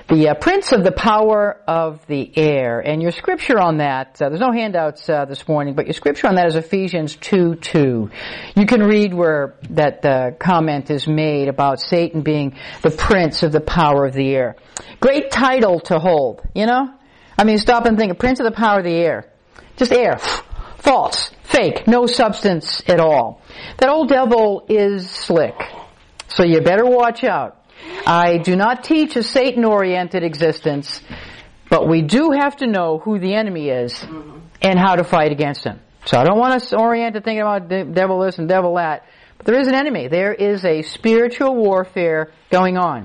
the prince of the power of the air. And your scripture on that, there's no handouts this morning, but your scripture on that is Ephesians 2:2. You can read where that comment is made about Satan being the prince of the power of the air. Great title to hold, you know? I mean, stop and think, a prince of the power of the air. Just air. False. Fake. No substance at all. That old devil is slick. So you better watch out. I do not teach a Satan-oriented existence, but we do have to know who the enemy is and how to fight against him. So I don't want us oriented thinking about devil this and devil that, but there is an enemy. There is a spiritual warfare going on.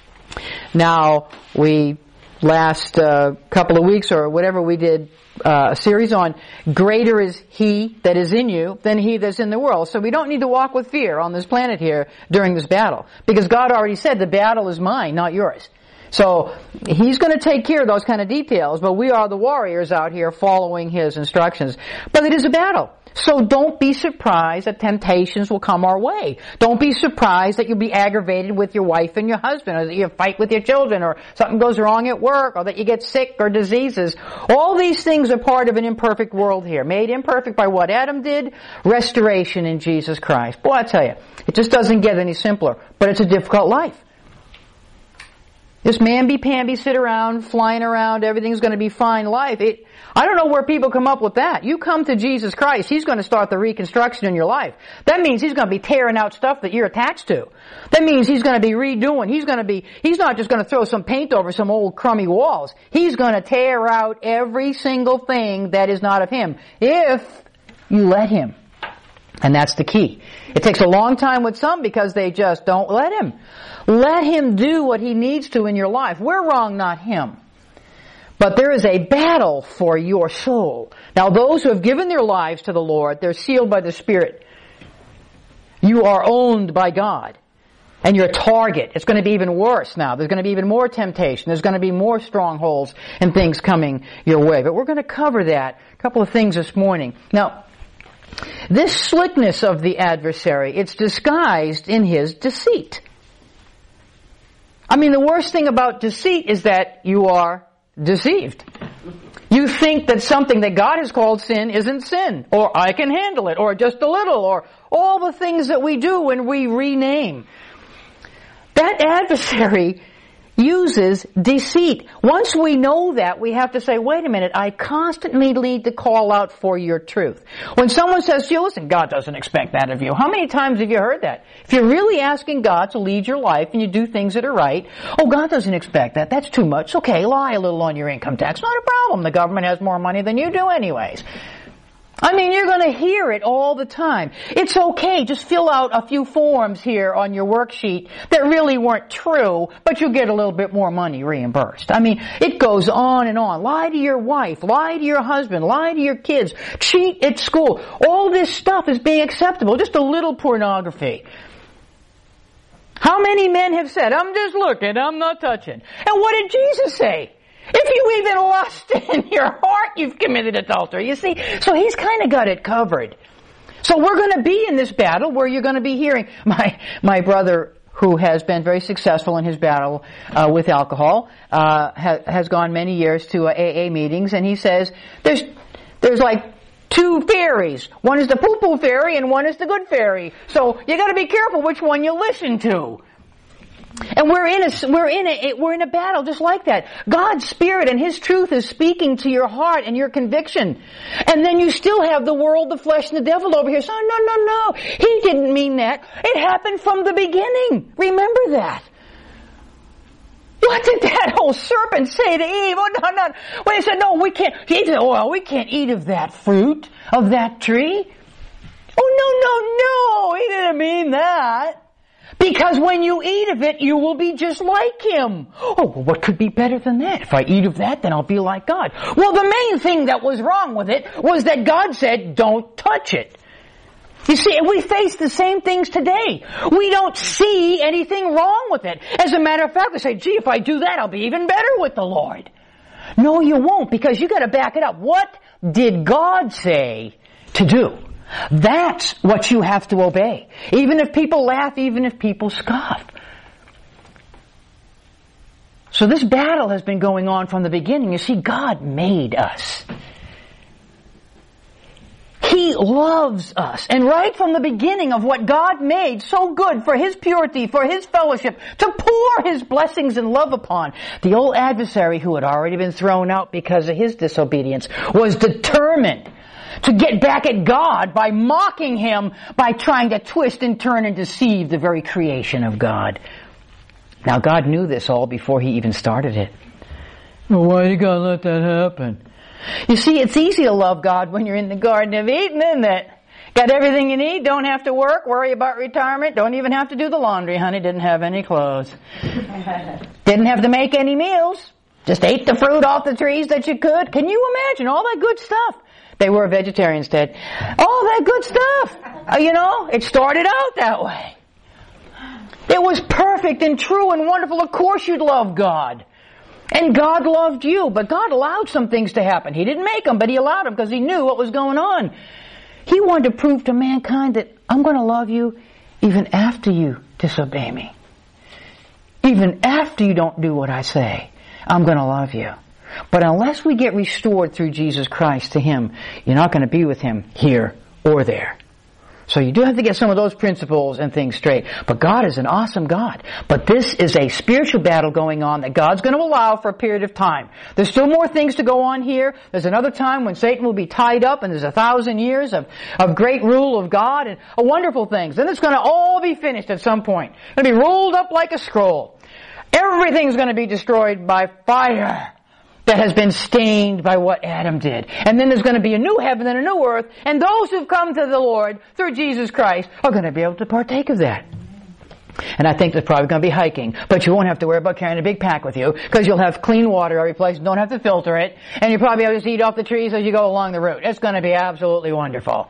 Now, we last couple of weeks or whatever we did a series on greater is he that is in you than he that's in the world. So we don't need to walk with fear on this planet here during this battle, because God already said the battle is mine, not yours. So he's going to take care of those kind of details, but we are the warriors out here following his instructions. But it is a battle. So don't be surprised that temptations will come our way. Don't be surprised that you'll be aggravated with your wife and your husband, or that you fight with your children, or something goes wrong at work, or that you get sick or diseases. All these things are part of an imperfect world here. Made imperfect by what Adam did, restoration in Jesus Christ. Boy, I tell you, it just doesn't get any simpler. But it's a difficult life. This mamby-pamby, sit around, flying around, everything's going to be fine life. I don't know where people come up with that. You come to Jesus Christ, He's going to start the reconstruction in your life. That means He's going to be tearing out stuff that you're attached to. That means He's going to be redoing. He's not just going to throw some paint over some old crummy walls. He's going to tear out every single thing that is not of Him, if you let Him. And that's the key. It takes a long time with some because they just don't let Him. Let Him do what He needs to in your life. We're wrong, not Him. But there is a battle for your soul. Now, those who have given their lives to the Lord, they're sealed by the Spirit. You are owned by God. And your target, it's going to be even worse now. There's going to be even more temptation. There's going to be more strongholds and things coming your way. But we're going to cover that. A couple of things this morning. Now, this slickness of the adversary, it's disguised in his deceit. I mean, the worst thing about deceit is that you are deceived. You think that something that God has called sin isn't sin, or I can handle it, or just a little, or all the things that we do when we rename. That adversary uses deceit. Once we know that, we have to say, wait a minute, I constantly need to call out for your truth. When someone says to you, listen, God doesn't expect that of you. How many times have you heard that? If you're really asking God to lead your life and you do things that are right, oh, God doesn't expect that. That's too much. Okay, lie a little on your income tax. Not a problem. The government has more money than you do anyways. I mean, you're going to hear it all the time. It's okay. Just fill out a few forms here on your worksheet that really weren't true, but you'll get a little bit more money reimbursed. I mean, it goes on and on. Lie to your wife. Lie to your husband. Lie to your kids. Cheat at school. All this stuff is being acceptable. Just a little pornography. How many men have said, I'm just looking, I'm not touching? And what did Jesus say? If you even lust in your heart, you've committed adultery. You see, so He's kind of got it covered. So we're going to be in this battle where you're going to be hearing my brother, who has been very successful in his battle with alcohol, has gone many years to AA meetings, and he says there's like two fairies. One is the poo-poo fairy, and one is the good fairy. So you got to be careful which one you listen to. And we're in a battle just like that. God's Spirit and His truth is speaking to your heart and your conviction. And then you still have the world, the flesh, and the devil over here. So no. He didn't mean that. It happened from the beginning. Remember that. What did that old serpent say to Eve? Oh, no. Well, he said, no, we can't. He said, oh, we can't eat of that fruit, of that tree. Oh, no. He didn't mean that. Because when you eat of it, you will be just like Him. Oh, well, what could be better than that? If I eat of that, then I'll be like God. Well, the main thing that was wrong with it was that God said, don't touch it. You see, we face the same things today. We don't see anything wrong with it. As a matter of fact, we say, gee, if I do that, I'll be even better with the Lord. No, you won't, because you got to back it up. What did God say to do? That's what you have to obey. Even if people laugh, even if people scoff. So this battle has been going on from the beginning. You see, God made us. He loves us. And right from the beginning of what God made so good for His purity, for His fellowship, to pour His blessings and love upon, the old adversary who had already been thrown out because of his disobedience was determined to get back at God by mocking Him, by trying to twist and turn and deceive the very creation of God. Now God knew this all before He even started it. Well, why you gotta let that happen? You see, it's easy to love God when you're in the Garden of Eden, isn't it? Got everything you need, don't have to work, worry about retirement, don't even have to do the laundry, honey, didn't have any clothes. Didn't have to make any meals, just ate the fruit off the trees that you could. Can you imagine all that good stuff? They were vegetarians, Ted. All that good stuff. It started out that way. It was perfect and true and wonderful. Of course you'd love God. And God loved you, but God allowed some things to happen. He didn't make them, but He allowed them because He knew what was going on. He wanted to prove to mankind that I'm going to love you even after you disobey me. Even after you don't do what I say, I'm going to love you. But unless we get restored through Jesus Christ to Him, you're not going to be with Him here or there. So you do have to get some of those principles and things straight. But God is an awesome God. But this is a spiritual battle going on that God's going to allow for a period of time. There's still more things to go on here. There's another time when Satan will be tied up and there's 1,000 years of great rule of God and wonderful things. Then it's going to all be finished at some point. It's going to be rolled up like a scroll. Everything's going to be destroyed by fire that has been stained by what Adam did. And then there's going to be a new heaven and a new earth, and those who've come to the Lord through Jesus Christ are going to be able to partake of that. And I think there's probably going to be hiking, but you won't have to worry about carrying a big pack with you, because you'll have clean water every place, you don't have to filter it, and you probably have to eat off the trees as you go along the route. It's going to be absolutely wonderful.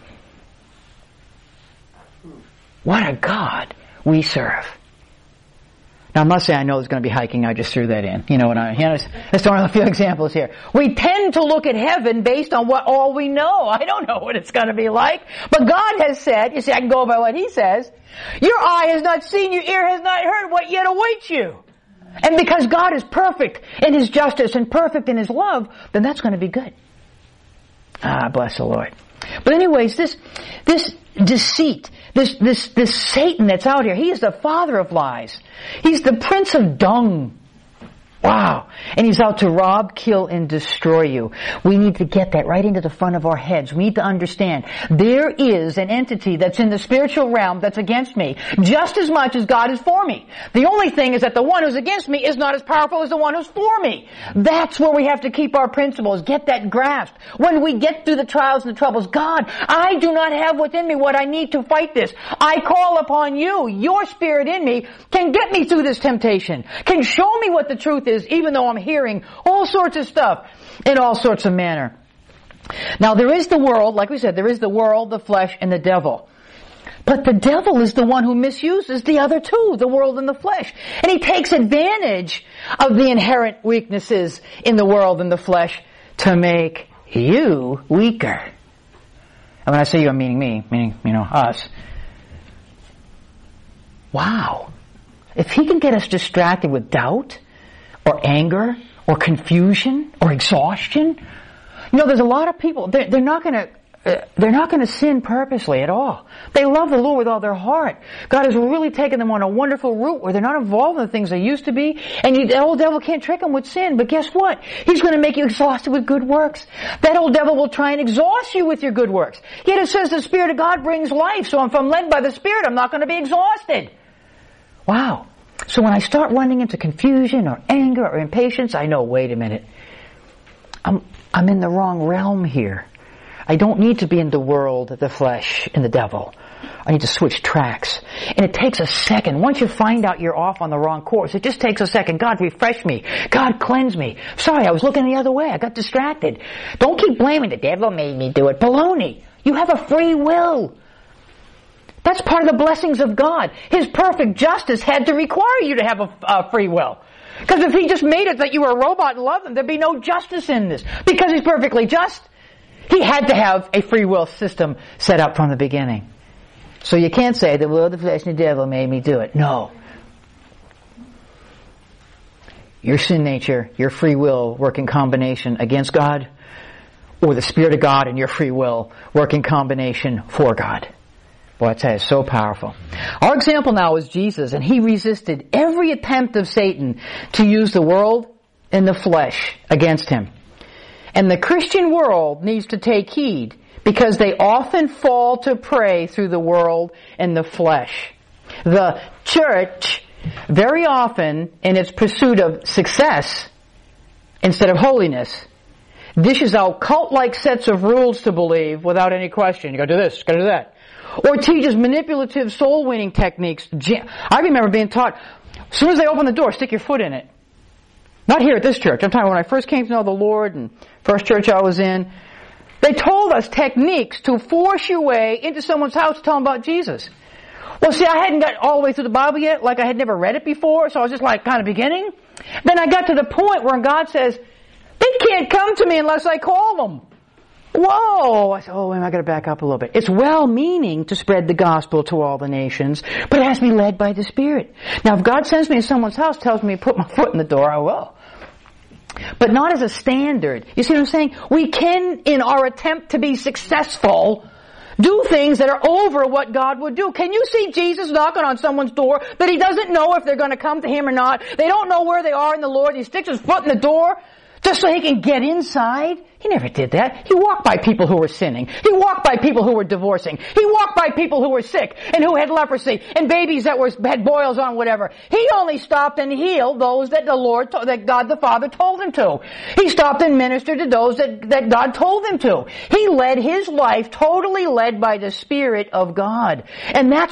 What a God we serve. Now, I must say, I know there's going to be hiking. I just threw that in. Let's throw a few examples here. We tend to look at heaven based on what all we know. I don't know what it's going to be like. But God has said, you see, I can go by what He says, your eye has not seen, your ear has not heard what yet awaits you. And because God is perfect in His justice and perfect in His love, then that's going to be good. Bless the Lord. But anyways, this deceit, this Satan that's out here, he is the father of lies. He's the prince of dung. Wow. And he's out to rob, kill, and destroy you. We need to get that right into the front of our heads. We need to understand there is an entity that's in the spiritual realm that's against me just as much as God is for me. The only thing is that the one who's against me is not as powerful as the one who's for me. That's where we have to keep our principles, get that grasped. When we get through the trials and the troubles, God, I do not have within me what I need to fight this. I call upon you. Your spirit in me can get me through this temptation, can show me what the truth is, even though I'm hearing all sorts of stuff in all sorts of manner. Now there is the world, like we said, there is the world, the flesh, and the devil. But the devil is the one who misuses the other two, the world and the flesh. And he takes advantage of the inherent weaknesses in the world and the flesh to make you weaker. And when I say you, I'm meaning me, meaning, us. Wow. If he can get us distracted with doubt, or anger, or confusion, or exhaustion. There's a lot of people, they're not going to sin purposely at all. They love the Lord with all their heart. God has really taken them on a wonderful route where they're not involved in the things they used to be, and the old devil can't trick them with sin. But guess what? He's going to make you exhausted with good works. That old devil will try and exhaust you with your good works. Yet it says the Spirit of God brings life, so if I'm led by the Spirit, I'm not going to be exhausted. Wow. So when I start running into confusion or anger or impatience, I know, wait a minute. I'm in the wrong realm here. I don't need to be in the world, the flesh, and the devil. I need to switch tracks. And it takes a second. Once you find out you're off on the wrong course, it just takes a second. God, refresh me. God, cleanse me. Sorry, I was looking the other way. I got distracted. Don't keep blaming the devil made me do it. Baloney. You have a free will. That's part of the blessings of God. His perfect justice had to require you to have a free will. Because if He just made it that you were a robot and loved Him, there'd be no justice in this. Because He's perfectly just, He had to have a free will system set up from the beginning. So you can't say, the will of the flesh and the devil made me do it. No. your sin nature, your free will work in combination against God, or the Spirit of God and your free will work in combination for God. Boy, that is so powerful. Our example now is Jesus, and He resisted every attempt of Satan to use the world and the flesh against Him. And the Christian world needs to take heed, because they often fall to prey through the world and the flesh. The church, very often, in its pursuit of success instead of holiness, dishes out cult-like sets of rules to believe without any question. You gotta do this, you gotta do that. Or teaches manipulative soul-winning techniques. I remember being taught, as soon as they open the door, stick your foot in it. Not here at this church. I'm talking when I first came to know the Lord and first church I was in. They told us techniques to force your way into someone's house to tell them about Jesus. Well, see, I hadn't got all the way through the Bible yet, like I had never read it before, so I was just like kind of beginning. Then I got to the point where God says, they can't come to me unless I call them. Whoa! I said, oh, I got to back up a little bit. It's well-meaning to spread the gospel to all the nations, but it has to be led by the Spirit. Now, if God sends me to someone's house, tells me to put my foot in the door, I will. But not as a standard. You see what I'm saying? We can, in our attempt to be successful, do things that are over what God would do. Can you see Jesus knocking on someone's door that He doesn't know if they're going to come to Him or not? They don't know where they are in the Lord. He sticks His foot in the door just so He can get inside? He never did that. He walked by people who were sinning. He walked by people who were divorcing. He walked by people who were sick and who had leprosy and babies that had boils on, whatever. He only stopped and healed those that that God the Father told Him to. He stopped and ministered to those that God told Him to. He led His life totally led by the Spirit of God. And that's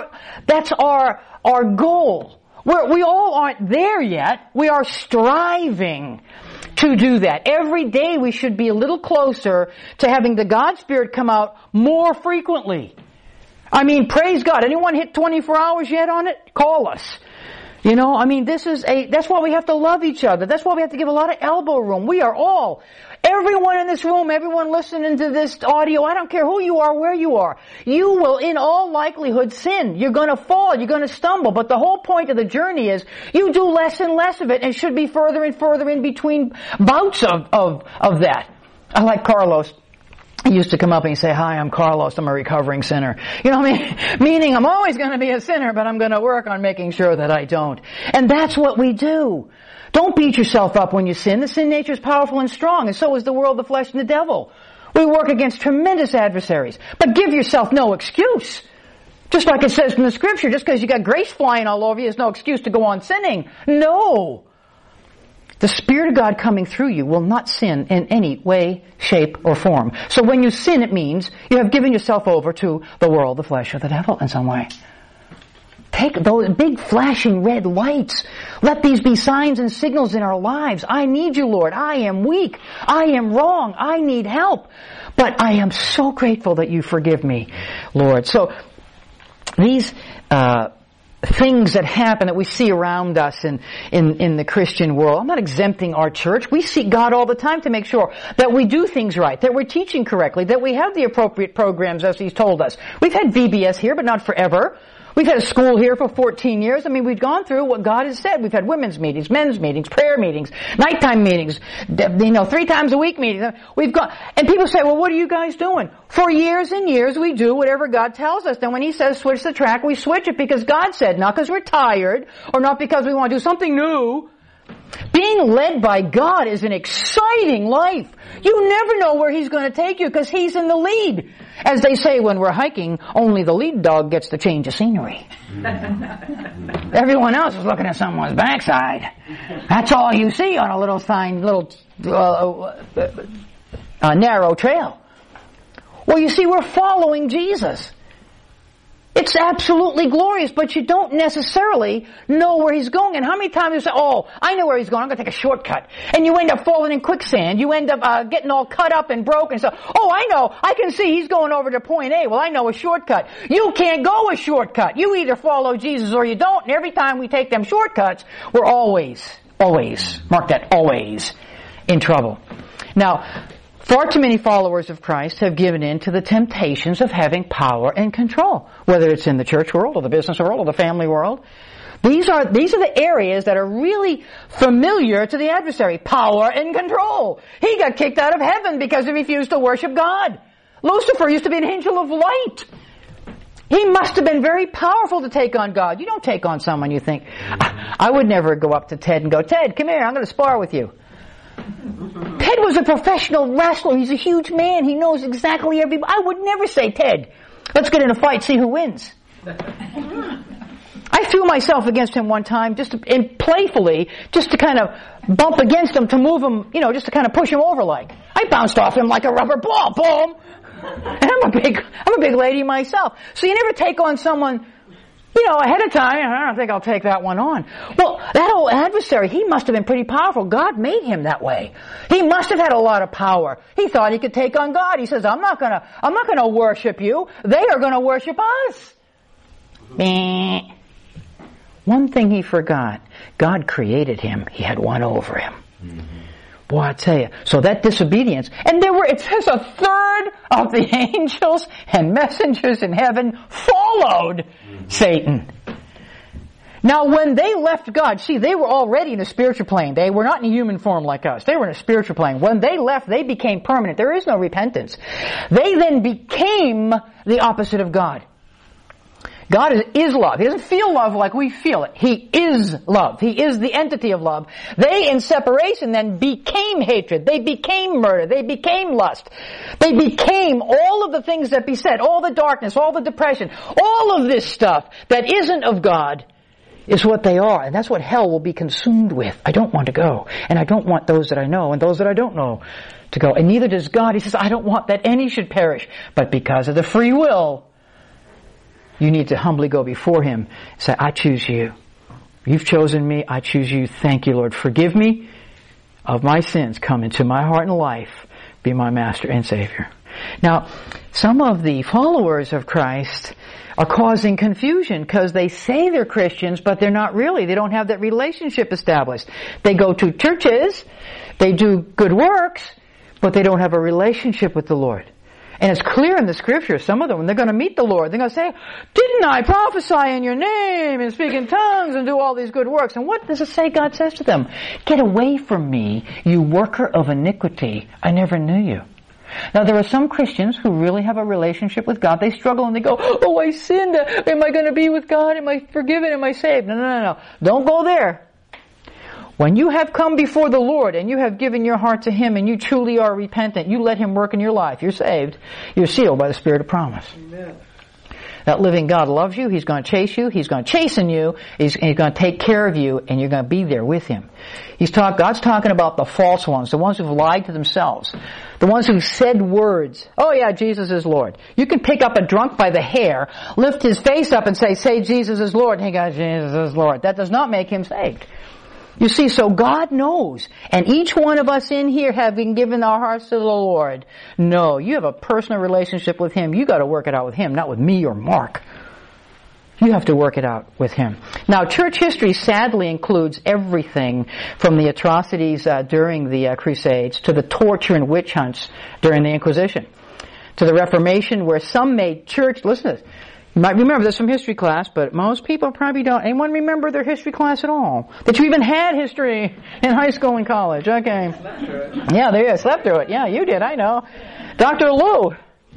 our goal. We all aren't there yet. We are striving to do that. Every day we should be a little closer to having the God Spirit come out more frequently. I mean, praise God. Anyone hit 24 hours yet on it? Call us. You know, I mean, that's why we have to love each other. That's why we have to give a lot of elbow room. We are all, everyone in this room, everyone listening to this audio, I don't care who you are, where you are, you will in all likelihood sin. You're going to fall, you're going to stumble, but the whole point of the journey is you do less and less of it and should be further and further in between bouts of that. I like Carlos. He used to come up and he'd say, hi, I'm Carlos, I'm a recovering sinner. You know what I mean? Meaning I'm always going to be a sinner, but I'm going to work on making sure that I don't. And that's what we do. Don't beat yourself up when you sin. The sin nature is powerful and strong, and so is the world, the flesh, and the devil. We work against tremendous adversaries. But give yourself no excuse. Just like it says in the Scripture, just because you got grace flying all over you is no excuse to go on sinning. No! The Spirit of God coming through you will not sin in any way, shape, or form. So when you sin, it means you have given yourself over to the world, the flesh, or the devil in some way. Take those big flashing red lights. Let these be signs and signals in our lives. I need you, Lord. I am weak. I am wrong. I need help. But I am so grateful that you forgive me, Lord. So these things that happen that we see around us in the Christian world. I'm not exempting our church. We seek God all the time to make sure that we do things right, that we're teaching correctly, that we have the appropriate programs as He's told us. We've had VBS here, but not forever. We've had a school here for 14 years. I mean, we've gone through what God has said. We've had women's meetings, men's meetings, prayer meetings, nighttime meetings, 3 times a week meetings. We've gone, and people say, well, what are you guys doing? For years and years, we do whatever God tells us. Then when He says switch the track, we switch it because God said, not because we're tired or not because we want to do something new. Being led by God is an exciting life. You never know where He's going to take you because He's in the lead. As they say when we're hiking, only the lead dog gets to change the scenery. Everyone else is looking at someone's backside. That's all you see on a little narrow trail. Well, you see, we're following Jesus. It's absolutely glorious, but you don't necessarily know where He's going. And how many times you say, oh, I know where He's going, I'm going to take a shortcut. And you end up falling in quicksand. You end up getting all cut up and broken. So, oh, I know, I can see He's going over to point A. Well, I know a shortcut. You can't go a shortcut. You either follow Jesus or you don't. And every time we take them shortcuts, we're always, mark that, always in trouble. Now, far too many followers of Christ have given in to the temptations of having power and control, whether it's in the church world or the business world or the family world. These are the areas that are really familiar to the adversary. Power and control. He got kicked out of heaven because he refused to worship God. Lucifer used to be an angel of light. He must have been very powerful to take on God. You don't take on someone you think, I would never go up to Ted and go, Ted, come here, I'm going to spar with you. Ted was a professional wrestler. He's a huge man. He knows exactly everybody. I would never say, Ted, let's get in a fight, see who wins. I threw myself against him one time, playfully, just to kind of bump against him to move him, just to kind of push him over like. I bounced off him like a rubber ball, boom! And I'm a big lady myself. So you never take on someone, ahead of time. I don't think I'll take that one on. Well, that old adversary, he must have been pretty powerful. God made him that way. He must have had a lot of power. He thought he could take on God. He says, I'm not gonna worship you. They are gonna worship us. One thing he forgot. God created him. He had one over him. Boy, I tell you. So that disobedience, and it says a third of the angels and messengers in heaven followed Satan. Now when they left God, they were already in a spiritual plane. They were not in a human form like us. They were in a spiritual plane. When they left, they became permanent. There is no repentance. They then became the opposite of God. God is love. He doesn't feel love like we feel it. He is love. He is the entity of love. They, in separation, then became hatred. They became murder. They became lust. They became all of the things that beset, all the darkness, all the depression, all of this stuff that isn't of God is what they are. And that's what hell will be consumed with. I don't want to go. And I don't want those that I know and those that I don't know to go. And neither does God. He says, I don't want that any should perish. But because of the free will, you need to humbly go before Him and say, I choose you. You've chosen me. I choose you. Thank you, Lord. Forgive me of my sins. Come into my heart and life. Be my Master and Savior. Now, some of the followers of Christ are causing confusion because they say they're Christians, but they're not really. They don't have that relationship established. They go to churches, they do good works, but they don't have a relationship with the Lord. And it's clear in the Scripture, some of them, when they're going to meet the Lord, they're going to say, didn't I prophesy in your name and speak in tongues and do all these good works? And what does it say God says to them? Get away from me, you worker of iniquity. I never knew you. Now there are some Christians who really have a relationship with God. They struggle and they go, oh, I sinned. Am I going to be with God? Am I forgiven? Am I saved? No. Don't go there. When you have come before the Lord and you have given your heart to Him and you truly are repentant, you let Him work in your life, you're saved, you're sealed by the Spirit of promise. Amen. That living God loves you, He's going to chase you, He's going to chasten you, He's going to take care of you, and you're going to be there with Him. God's talking about the false ones, the ones who've lied to themselves, the ones who said words, oh yeah, Jesus is Lord. You can pick up a drunk by the hair, lift his face up and say Jesus is Lord, hey God, Jesus is Lord. That does not make him saved. You see, so God knows, and each one of us in here have been given our hearts to the Lord. No, you have a personal relationship with Him. You got to work it out with Him, not with me or Mark. You have to work it out with Him. Now, church history sadly includes everything from the atrocities during the Crusades to the torture and witch hunts during the Inquisition, to the Reformation, where some made church. Listen to this. You might remember this from history class, but most people probably don't. Anyone remember their history class at all? That you even had history in high school and college. Okay. Slept through it. Yeah, there you go. Slept through it. Yeah, you did. I know. Dr. Lou.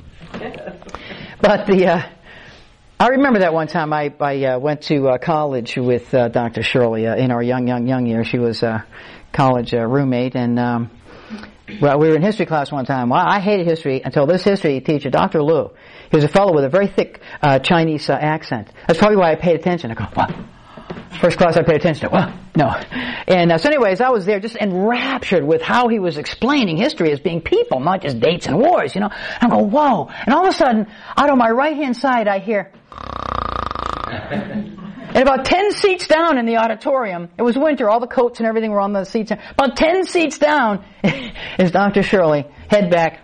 But I remember that one time I went to college with Dr. Shirley in our young years. She was a college roommate, and well, we were in history class one time. Well, I hated history until this history teacher, Dr. Lou. He was a fellow with a very thick Chinese accent. That's probably why I paid attention. I go, what? First class I paid attention to. What? No. And so anyways, I was there just enraptured with how he was explaining history as being people, not just dates and wars, And I go, whoa. And all of a sudden, out of my right-hand side, I hear... And about 10 seats down in the auditorium, it was winter, all the coats and everything were on the seats. About 10 seats down is Dr. Shirley, head back,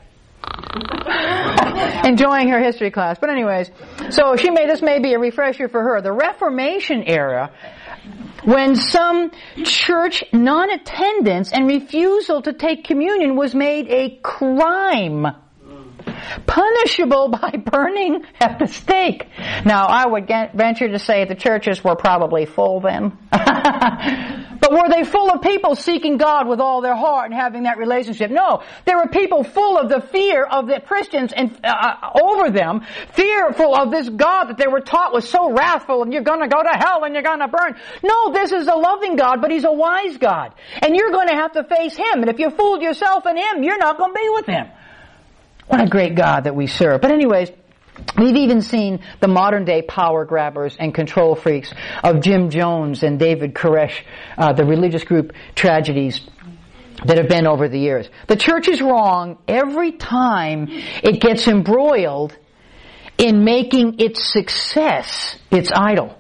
enjoying her history class. But anyways, so this may be a refresher for her. The Reformation era, when some church non-attendance and refusal to take communion was made a crime. punishable by burning at the stake. Now, I would venture to say the churches were probably full then. But were they full of people seeking God with all their heart and having that relationship? No. There were people full of the fear of the Christians and over them, fearful of this God that they were taught was so wrathful and you're going to go to hell and you're going to burn. No, this is a loving God, but He's a wise God. And you're going to have to face Him. And if you fooled yourself and Him, you're not going to be with Him. What a great God that we serve. But anyways, we've even seen the modern day power grabbers and control freaks of Jim Jones and David Koresh, the religious group tragedies that have been over the years. The church is wrong every time it gets embroiled in making its success its idol.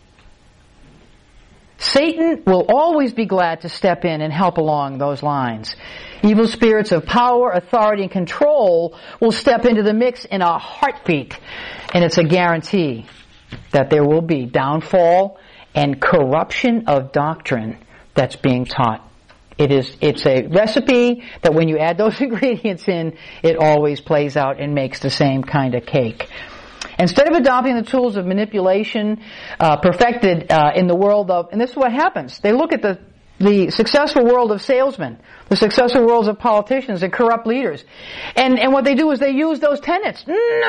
Satan will always be glad to step in and help along those lines. Evil spirits of power, authority, and control will step into the mix in a heartbeat. And it's a guarantee that there will be downfall and corruption of doctrine that's being taught. It's a recipe that when you add those ingredients in, it always plays out and makes the same kind of cake. Instead of adopting the tools of manipulation perfected in the world of, and this is what happens, they look at the successful world of salesmen, the successful worlds of politicians and corrupt leaders, and what they do is they use those tenets.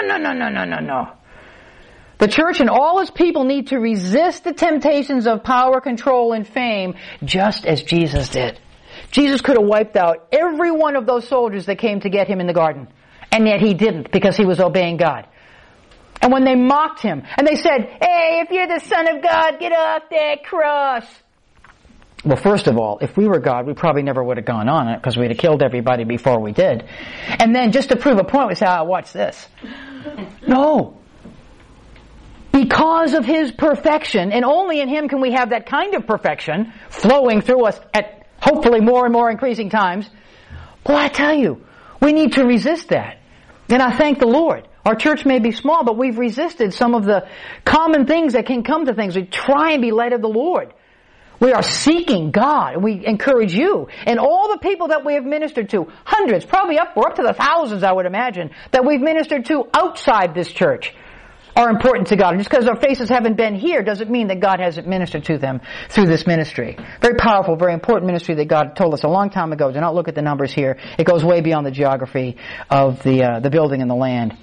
No. The church and all its people need to resist the temptations of power, control, and fame, just as Jesus did. Jesus could have wiped out every one of those soldiers that came to get Him in the garden, and yet He didn't because He was obeying God. And when they mocked Him, and they said, "Hey, if you're the Son of God, get off that cross." Well, first of all, if we were God, we probably never would have gone on it because we'd have killed everybody before we did. And then just to prove a point, we say, watch this. No. Because of His perfection, and only in Him can we have that kind of perfection flowing through us at hopefully more and more increasing times. Well, I tell you, we need to resist that. And I thank the Lord. Our church may be small, but we've resisted some of the common things that can come to things. We try and be led of the Lord. We are seeking God, and we encourage you and all the people that we have ministered to, hundreds, probably we're up to the thousands, I would imagine, that we've ministered to outside this church, are important to God. And just because their faces haven't been here doesn't mean that God hasn't ministered to them through this ministry. Very powerful, very important ministry that God told us a long time ago. Do not look at the numbers here. It goes way beyond the geography of the building and the land.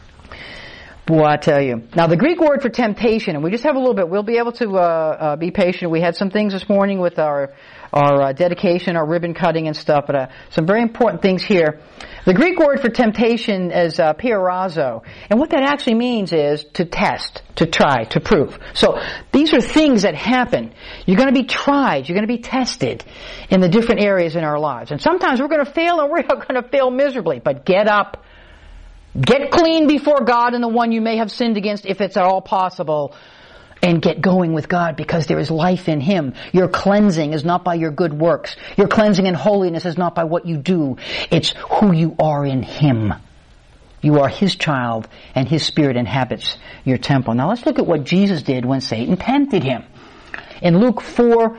Boy, I tell you. Now, the Greek word for temptation, and we just have a little bit. We'll be able to be patient. We had some things this morning with our dedication, our ribbon cutting and stuff, but some very important things here. The Greek word for temptation is peirazo, and what that actually means is to test, to try, to prove. So these are things that happen. You're going to be tried. You're going to be tested in the different areas in our lives. And sometimes we're going to fail, and we're going to fail miserably, but get up. Get clean before God and the one you may have sinned against, if it's at all possible, and get going with God because there is life in Him. Your cleansing is not by your good works. Your cleansing and holiness is not by what you do. It's who you are in Him. You are His child, and His Spirit inhabits your temple. Now let's look at what Jesus did when Satan tempted Him. In Luke 4,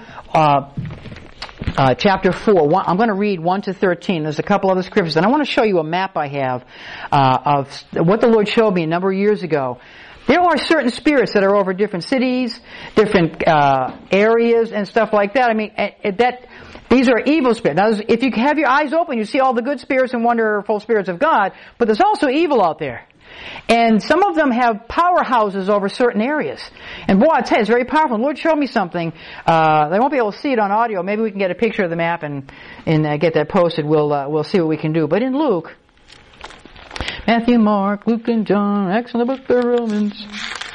chapter 4, I'm going to read 1 to 13. There's a couple other scriptures. And I want to show you a map I have of what the Lord showed me a number of years ago. There are certain spirits that are over different cities, different areas, and stuff like that. I mean, these are evil spirits. Now, if you have your eyes open, you see all the good spirits and wonderful spirits of God, but there's also evil out there. And some of them have powerhouses over certain areas. And boy, I tell you, it's very powerful. The Lord showed me something. They won't be able to see it on audio. Maybe we can get a picture of the map and get that posted. We'll see what we can do. But in Luke, Matthew, Mark, Luke, and John, Acts, and the book of Romans.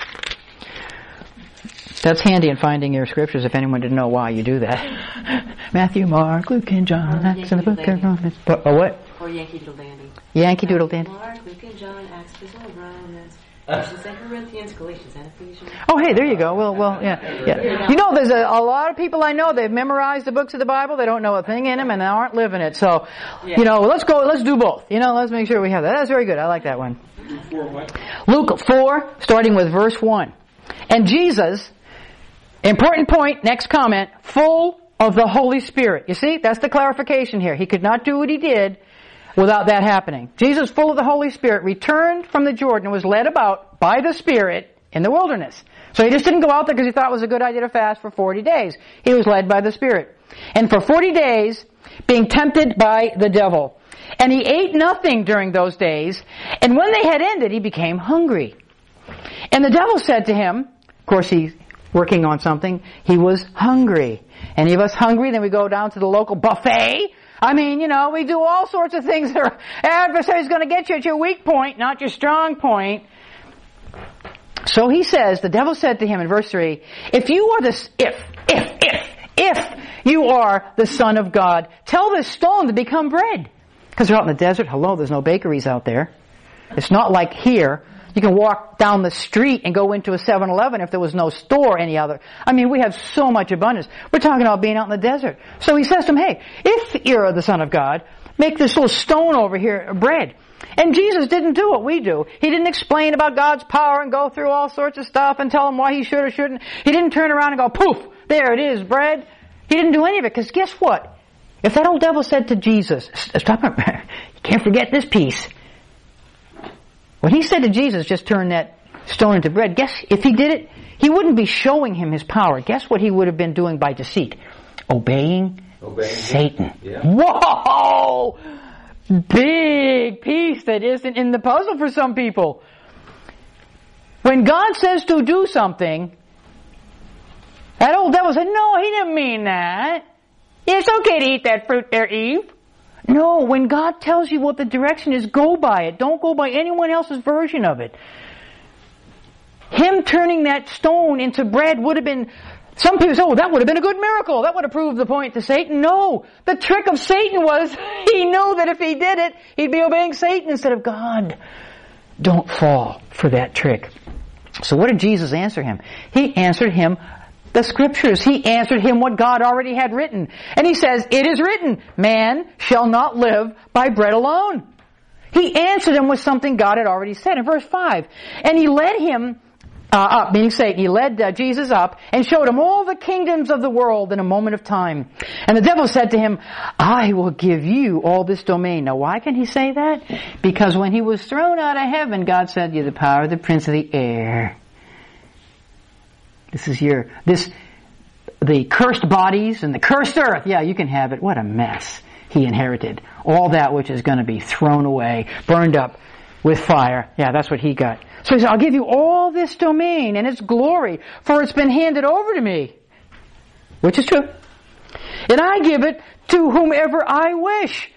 That's handy in finding your scriptures if anyone didn't know why you do that. Matthew, Mark, Luke, and John, Acts, and the book of Romans. What? Or Yankee Doodle Dandy. Yankee Doodle Dandy. Mark, Luke, and John, Acts, Epistle, Romans, Ephesians, and Corinthians, Galatians, and Ephesians. Oh, hey, there you go. Well, yeah. You know, there's a lot of people I know, they've memorized the books of the Bible, they don't know a thing in them, and they aren't living it. So, let's do both. Let's make sure we have that. That's very good. I like that one. Luke 4, starting with verse 1. And Jesus, important point, next comment, full of the Holy Spirit. You see, that's the clarification here. He could not do what He did without that happening. Jesus, full of the Holy Spirit, returned from the Jordan and was led about by the Spirit in the wilderness. So he just didn't go out there because he thought it was a good idea to fast for 40 days. He was led by the Spirit. And for 40 days, being tempted by the devil. And he ate nothing during those days. And when they had ended, he became hungry. And the devil said to him, of course he's working on something, he was hungry. Any of us hungry, then we go down to the local buffet. I mean, we do all sorts of things that our adversary's going to get you at your weak point, not your strong point. So he says, the devil said to him in verse 3, if you are the Son of God, tell this stone to become bread. Because they're out in the desert. Hello, there's no bakeries out there. It's not like here. You can walk down the street and go into a 7-Eleven if there was no store or any other. I mean, we have so much abundance. We're talking about being out in the desert. So he says to him, hey, if you're the Son of God, make this little stone over here bread. And Jesus didn't do what we do. He didn't explain about God's power and go through all sorts of stuff and tell him why he should or shouldn't. He didn't turn around and go, poof, there it is, bread. He didn't do any of it, because guess what? If that old devil said to Jesus, stop it, you can't forget this piece. When he said to Jesus, just turn that stone into bread, guess if he did it, he wouldn't be showing him his power. Guess what he would have been doing by deceit? Obeying Satan. Yeah. Whoa! Big piece that isn't in the puzzle for some people. When God says to do something, that old devil said, no, he didn't mean that. It's okay to eat that fruit there, Eve. No, when God tells you what the direction is, go by it. Don't go by anyone else's version of it. Him turning that stone into bread would have been, some people say, oh, that would have been a good miracle. That would have proved the point to Satan. No, the trick of Satan was he knew that if he did it, he'd be obeying Satan instead of God. Don't fall for that trick. So what did Jesus answer him? He answered him the Scriptures. He answered him what God already had written. And he says, it is written, man shall not live by bread alone. He answered him with something God had already said in verse 5. And he led him up, meaning Satan, he led Jesus up and showed him all the kingdoms of the world in a moment of time. And the devil said to him, I will give you all this domain. Now why can he say that? Because when he was thrown out of heaven, God said, you're the power of the prince of the air. This is the cursed bodies and the cursed earth. Yeah, you can have it. What a mess he inherited. All that which is going to be thrown away, burned up with fire. Yeah, that's what he got. So he said, I'll give you all this domain and its glory, for it's been handed over to me. Which is true. And I give it to whomever I wish.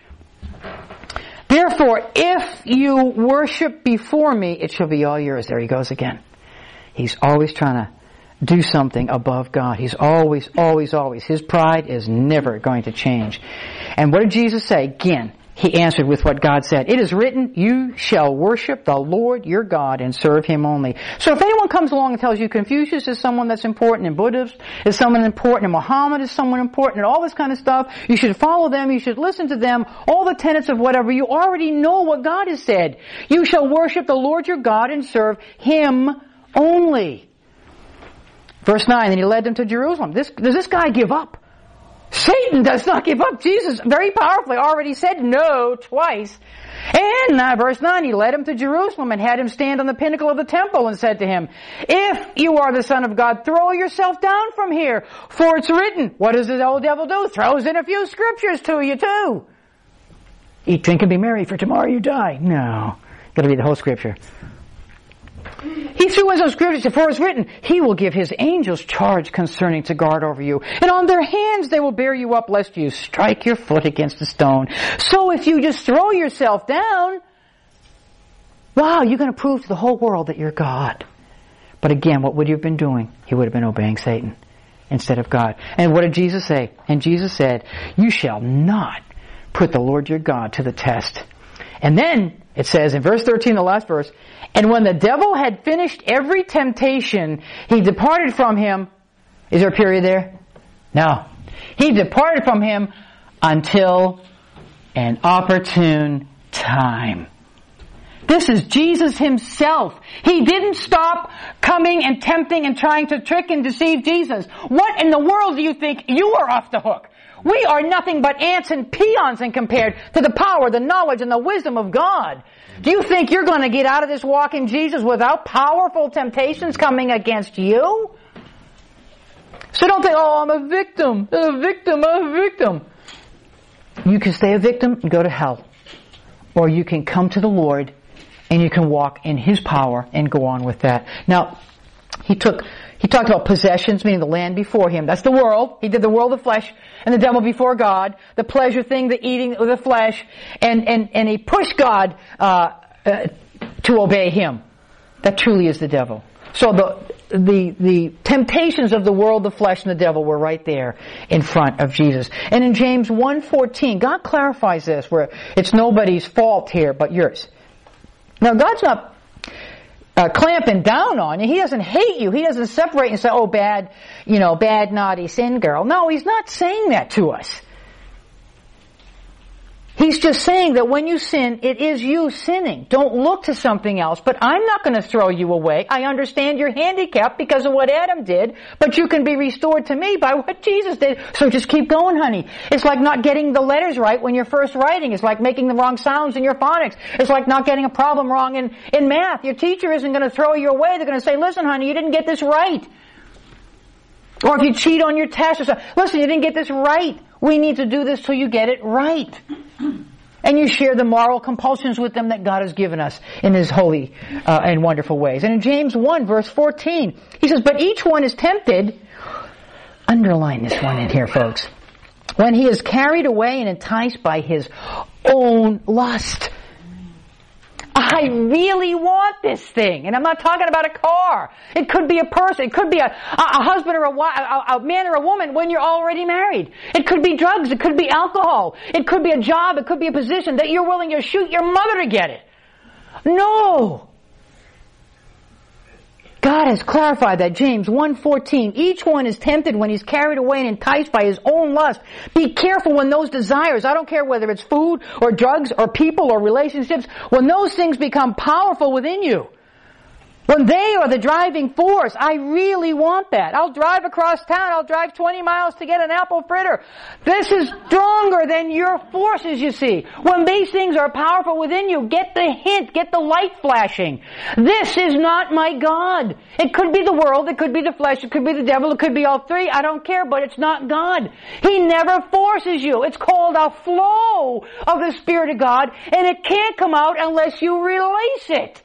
Therefore, if you worship before me, it shall be all yours. There he goes again. He's always trying to do something above God. He's always. His pride is never going to change. And what did Jesus say? Again, he answered with what God said. It is written, you shall worship the Lord your God and serve him only. So if anyone comes along and tells you Confucius is someone that's important and Buddhist is someone important and Muhammad is someone important and all this kind of stuff, you should follow them, you should listen to them, all the tenets of whatever. You already know what God has said. You shall worship the Lord your God and serve him only. Verse 9, and he led them to Jerusalem. Does this guy give up? Satan does not give up. Jesus very powerfully already said no twice. And verse 9, he led him to Jerusalem and had him stand on the pinnacle of the temple and said to him, if you are the Son of God, throw yourself down from here, for it's written. What does the old devil do? Throws in a few scriptures to you too. Eat, drink, and be merry, for tomorrow you die. No. Got to read the whole scripture. He threw in some scriptures, for it's written, he will give his angels charge concerning to guard over you. And on their hands they will bear you up, lest you strike your foot against a stone. So if you just throw yourself down, wow, you're going to prove to the whole world that you're God. But again, what would you have been doing? He would have been obeying Satan instead of God. And what did Jesus say? And Jesus said, you shall not put the Lord your God to the test. And then it says in verse 13, the last verse, and when the devil had finished every temptation, he departed from him. Is there a period there? No. He departed from him until an opportune time. This is Jesus himself. He didn't stop coming and tempting and trying to trick and deceive Jesus. What in the world do you think you are off the hook? We are nothing but ants and peons in compared to the power, the knowledge, and the wisdom of God. Do you think you're going to get out of this walk in Jesus without powerful temptations coming against you? So don't think, oh, I'm a victim. I'm a victim. I'm a victim. You can stay a victim and go to hell. Or you can come to the Lord and you can walk in His power and go on with that. Now, He talked about possessions, meaning the land before Him. That's the world. He did the world of flesh and the devil before God. The pleasure thing, the eating of the flesh. And He pushed God to obey Him. That truly is the devil. So the temptations of the world, the flesh, and the devil were right there in front of Jesus. And in James 1:14, God clarifies this, where it's nobody's fault here but yours. Now, God's not clamping down on you. He doesn't hate you. He doesn't separate and say, oh, bad, naughty sin girl. No, He's not saying that to us. He's just saying that when you sin, it is you sinning. Don't look to something else. But I'm not going to throw you away. I understand you're handicapped because of what Adam did, but you can be restored to me by what Jesus did. So just keep going, honey. It's like not getting the letters right when you're first writing. It's like making the wrong sounds in your phonics. It's like not getting a problem wrong in math. Your teacher isn't going to throw you away. They're going to say, listen, honey, you didn't get this right. Or if you cheat on your test or something, listen, you didn't get this right. We need to do this till you get it right. And you share the moral compulsions with them that God has given us in His holy and wonderful ways. And in James 1, verse 14, he says, but each one is tempted, underline this one in here, folks, when he is carried away and enticed by his own lust. I really want this thing. And I'm not talking about a car. It could be a person. It could be a husband or a man or a woman when you're already married. It could be drugs. It could be alcohol. It could be a job. It could be a position that you're willing to shoot your mother to get it. No. God has clarified that. James 1:14. Each one is tempted when he's carried away and enticed by his own lust. Be careful when those desires, I don't care whether it's food or drugs or people or relationships, when those things become powerful within you. When they are the driving force, I really want that. I'll drive across town. I'll drive 20 miles to get an apple fritter. This is stronger than your forces, you see. When these things are powerful within you, get the hint, get the light flashing. This is not my God. It could be the world, it could be the flesh, it could be the devil, it could be all three. I don't care, but it's not God. He never forces you. It's called a flow of the Spirit of God, and it can't come out unless you release it.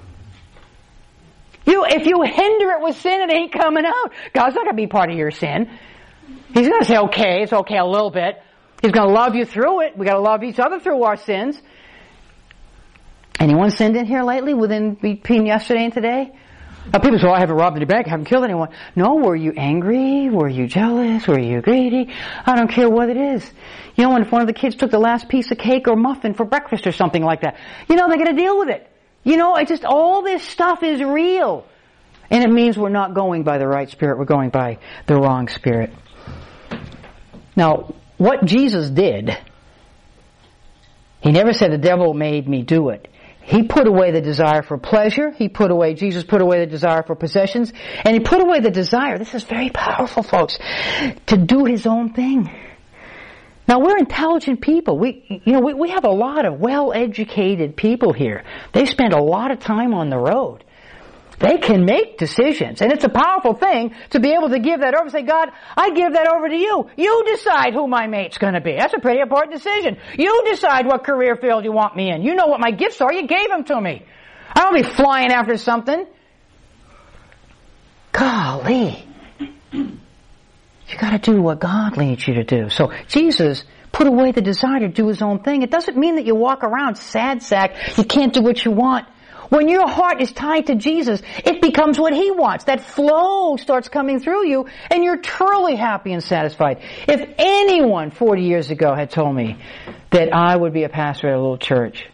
If you hinder it with sin, it ain't coming out. God's not going to be part of your sin. He's going to say, okay, it's okay a little bit. He's going to love you through it. We got to love each other through our sins. Anyone sinned in here lately between yesterday and today? Now people say, I haven't robbed any bank, I haven't killed anyone. No, were you angry? Were you jealous? Were you greedy? I don't care what it is. When if one of the kids took the last piece of cake or muffin for breakfast or something like that, they're going to deal with it. All this stuff is real. And it means we're not going by the right spirit, we're going by the wrong spirit. Now, what Jesus did, He never said the devil made me do it. He put away the desire for pleasure, Jesus put away the desire for possessions, and He put away the desire, this is very powerful, folks, to do His own thing. Now, we're intelligent people. We have a lot of well-educated people here. They spend a lot of time on the road. They can make decisions. And it's a powerful thing to be able to give that over and say, God, I give that over to you. You decide who my mate's going to be. That's a pretty important decision. You decide what career field you want me in. You know what my gifts are. You gave them to me. I don't be flying after something. Golly. You got to do what God leads you to do. So Jesus put away the desire to do His own thing. It doesn't mean that you walk around sad sack. You can't do what you want. When your heart is tied to Jesus, it becomes what He wants. That flow starts coming through you, and you're truly happy and satisfied. If anyone 40 years ago had told me that I would be a pastor at a little church,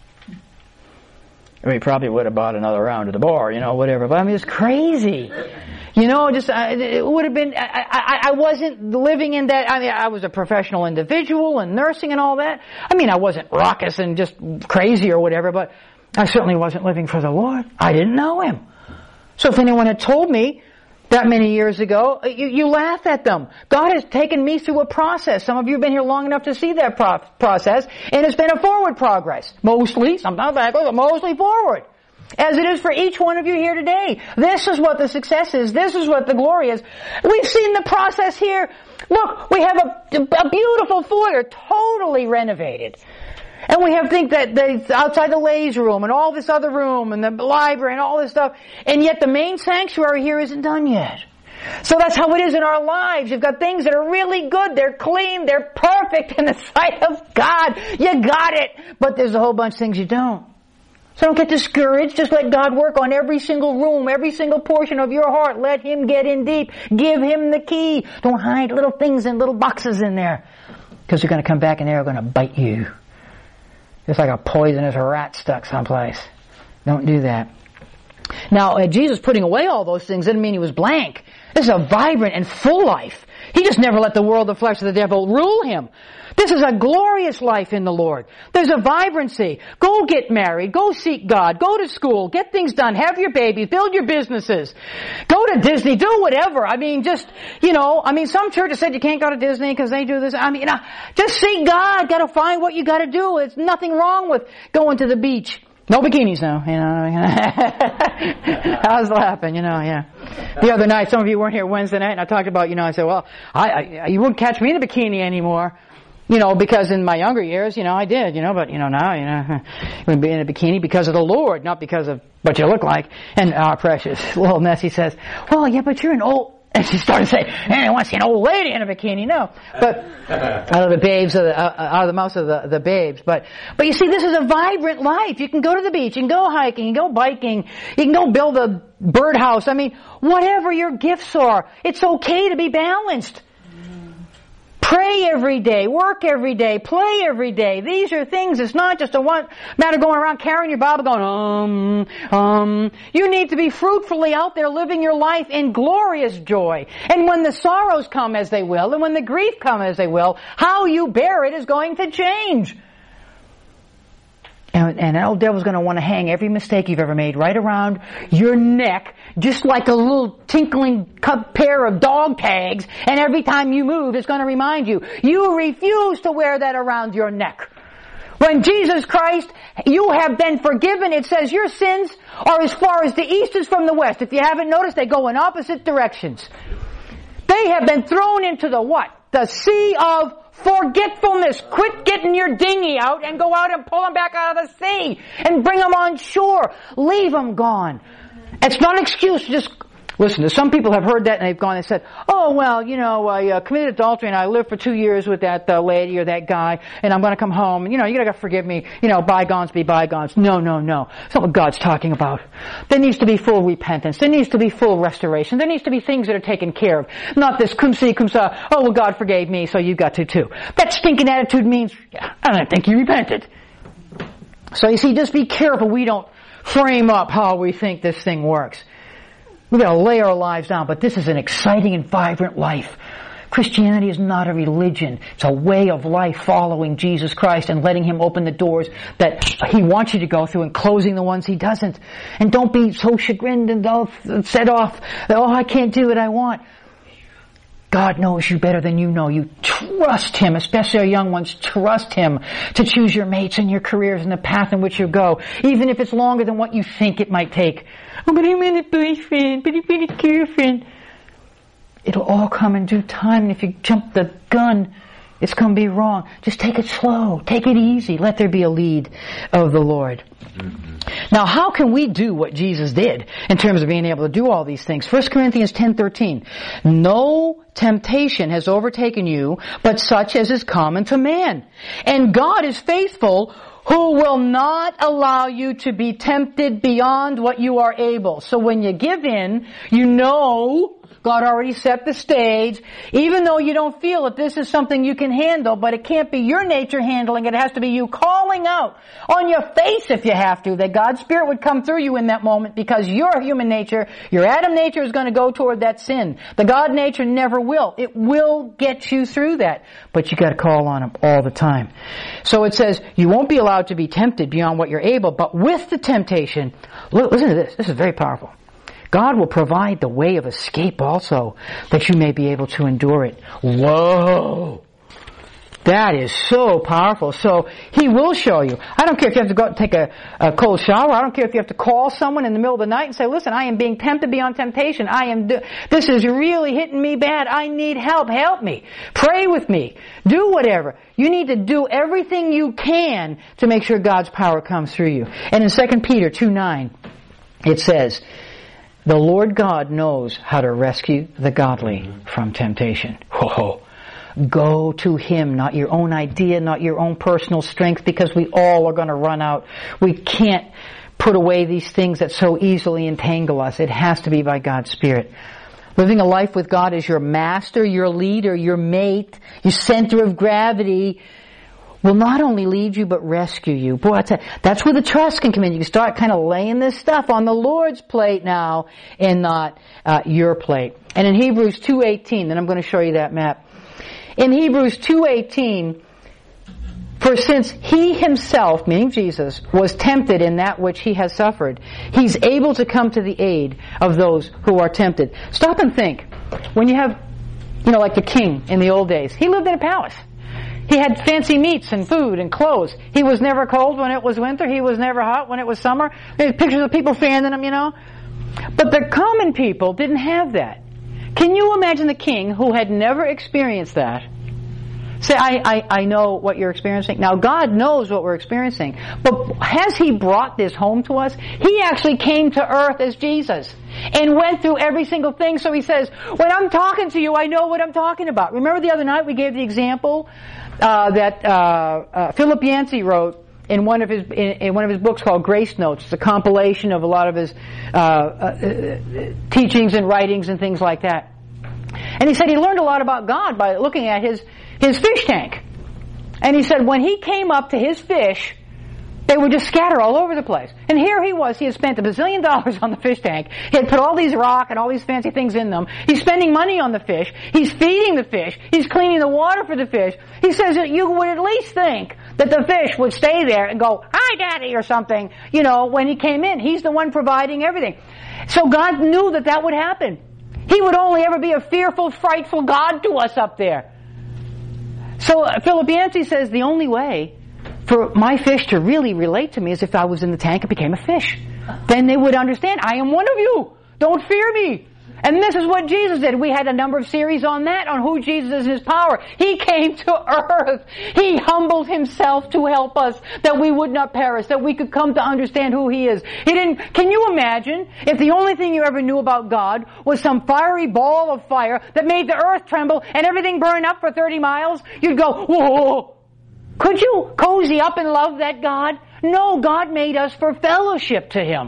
we probably would have bought another round at the bar, whatever. But it's crazy. It would have been, I wasn't living in that, I was a professional individual and nursing and all that. I wasn't raucous and just crazy or whatever, but I certainly wasn't living for the Lord. I didn't know Him. So if anyone had told me that many years ago, you laugh at them. God has taken me through a process. Some of you have been here long enough to see that process, and it's been a forward progress. Mostly, sometimes backward, but mostly forward. As it is for each one of you here today. This is what the success is. This is what the glory is. We've seen the process here. Look, we have a beautiful foyer, totally renovated. And we have things that outside the laser room and all this other room and the library and all this stuff. And yet the main sanctuary here isn't done yet. So that's how it is in our lives. You've got things that are really good. They're clean. They're perfect in the sight of God. You got it. But there's a whole bunch of things you don't. So don't get discouraged. Just let God work on every single room, every single portion of your heart. Let Him get in deep. Give Him the key. Don't hide little things in little boxes in there. Because they're going to come back and they're going to bite you. It's like a poisonous rat stuck someplace. Don't do that. Now, Jesus putting away all those things didn't mean He was blank. This is a vibrant and full life. He just never let the world, the flesh, of the devil rule Him. This is a glorious life in the Lord. There's a vibrancy. Go get married. Go seek God. Go to school. Get things done. Have your babies. Build your businesses. Go to Disney. Do whatever. I mean, just, some churches said you can't go to Disney because they do this. Just seek God. Got to find what you got to do. There's nothing wrong with going to the beach. No bikinis now, I was laughing, yeah. The other night, some of you weren't here Wednesday night, and I talked about, I said, well, you wouldn't catch me in a bikini anymore. Because in my younger years, I did, but, now, you wouldn't be in a bikini because of the Lord, not because of what you look like. And our precious little Nessie says, well, yeah, but you're an old, and she started saying, hey, I want to see an old lady in a bikini. No. But, out of the babes, out of the mouths of the babes. But you see, this is a vibrant life. You can go to the beach, you can go hiking, you can go biking, you can go build a birdhouse. Whatever your gifts are, it's okay to be balanced. Pray every day, work every day, play every day. These are things, it's not just matter going around carrying your Bible going, You need to be fruitfully out there living your life in glorious joy. And when the sorrows come as they will, and when the grief come as they will, how you bear it is going to change. And that old devil's going to want to hang every mistake you've ever made right around your neck, just like a little tinkling pair of dog tags, and every time you move, it's going to remind you. You refuse to wear that around your neck. When Jesus Christ, you have been forgiven, it says your sins are as far as the east is from the west. If you haven't noticed, they go in opposite directions. They have been thrown into the what? The sea of forgetfulness. Quit getting your dinghy out and go out and pull them back out of the sea and bring them on shore. Leave them gone. It's not an excuse. Just listen. Some people have heard that and they've gone and said, "Oh well, I committed adultery and I lived for 2 years with that lady or that guy, and I'm going to come home. And you got to forgive me. Bygones be bygones." No. That's not what God's talking about. There needs to be full repentance. There needs to be full restoration. There needs to be things that are taken care of. Not this cum si cum sa. Oh well, God forgave me, so you got to too. That stinking attitude means I don't think you repented. So you see, just be careful we don't frame up how we think this thing works. We've got to lay our lives down, but this is an exciting and vibrant life. Christianity is not a religion. It's a way of life following Jesus Christ and letting Him open the doors that He wants you to go through and closing the ones He doesn't. And don't be so chagrined and set off that, I can't do what I want. God knows you better than you know. You trust Him, especially our young ones. Trust Him to choose your mates and your careers and the path in which you go, even if it's longer than what you think it might take. Oh, but I'm in a boyfriend, but I'm in a girlfriend. It'll all come in due time, and if you jump the gun, it's going to be wrong. Just take it slow. Take it easy. Let there be a lead of the Lord. Mm-hmm. Now, how can we do what Jesus did in terms of being able to do all these things? 1 Corinthians 10:13. No temptation has overtaken you, but such as is common to man. And God is faithful, who will not allow you to be tempted beyond what you are able. So when you give in, God already set the stage. Even though you don't feel that this is something you can handle, but it can't be your nature handling it. It has to be you calling out on your face if you have to, that God's Spirit would come through you in that moment, because your human nature, your Adam nature, is going to go toward that sin. The God nature never will. It will get you through that, but you got to call on Him all the time. So it says you won't be allowed to be tempted beyond what you're able, but with the temptation, listen to this. This is very powerful. God will provide the way of escape also, that you may be able to endure it. Whoa! That is so powerful. So He will show you. I don't care if you have to go out and take a cold shower. I don't care if you have to call someone in the middle of the night and say, listen, I am being tempted beyond temptation. This is really hitting me bad. I need help. Help me. Pray with me. Do whatever. You need to do everything you can to make sure God's power comes through you. And in 2 Peter 2:9, it says, the Lord God knows how to rescue the godly from temptation. Whoa. Go to Him, not your own idea, not your own personal strength, because we all are going to run out. We can't put away these things that so easily entangle us. It has to be by God's Spirit. Living a life with God as your master, your leader, your mate, your center of gravity will not only lead you but rescue you. Boy, that's where the trust can come in. You can start kind of laying this stuff on the Lord's plate now and not your plate. And in Hebrews 2:18, then I'm going to show you that map. In Hebrews 2:18, for since He Himself, meaning Jesus, was tempted in that which He has suffered, He's able to come to the aid of those who are tempted. Stop and think. When you have, like the king in the old days, he lived in a palace. He had fancy meats and food and clothes. He was never cold when it was winter. He was never hot when it was summer. There's pictures of people fanning him, But the common people didn't have that. Can you imagine the king who had never experienced that? Say, I know what you're experiencing. Now, God knows what we're experiencing. But has He brought this home to us? He actually came to earth as Jesus and went through every single thing. So He says, when I'm talking to you, I know what I'm talking about. Remember the other night we gave the example that Philip Yancey wrote in one of his books called Grace Notes. It's a compilation of a lot of his teachings and writings and things like that. And he said he learned a lot about God by looking at his fish tank. And he said when he came up to his fish, they would just scatter all over the place. And here he was, he had spent $1 bazillion on the fish tank. He had put all these rock and all these fancy things in them. He's spending money on the fish. He's feeding the fish. He's cleaning the water for the fish. He says that you would at least think that the fish would stay there and go, hi daddy, or something, when he came in. He's the one providing everything. So God knew that would happen. He would only ever be a fearful, frightful God to us up there. So Philip Yancey says the only way for my fish to really relate to me is if I was in the tank and became a fish. Then they would understand, I am one of you. Don't fear me. And this is what Jesus did. We had a number of series on that, on who Jesus is and His power. He came to earth. He humbled Himself to help us, that we would not perish, that we could come to understand who He is. Can you imagine if the only thing you ever knew about God was some fiery ball of fire that made the earth tremble and everything burn up for 30 miles? You'd go, whoa! Could you cozy up and love that God? No, God made us for fellowship to Him.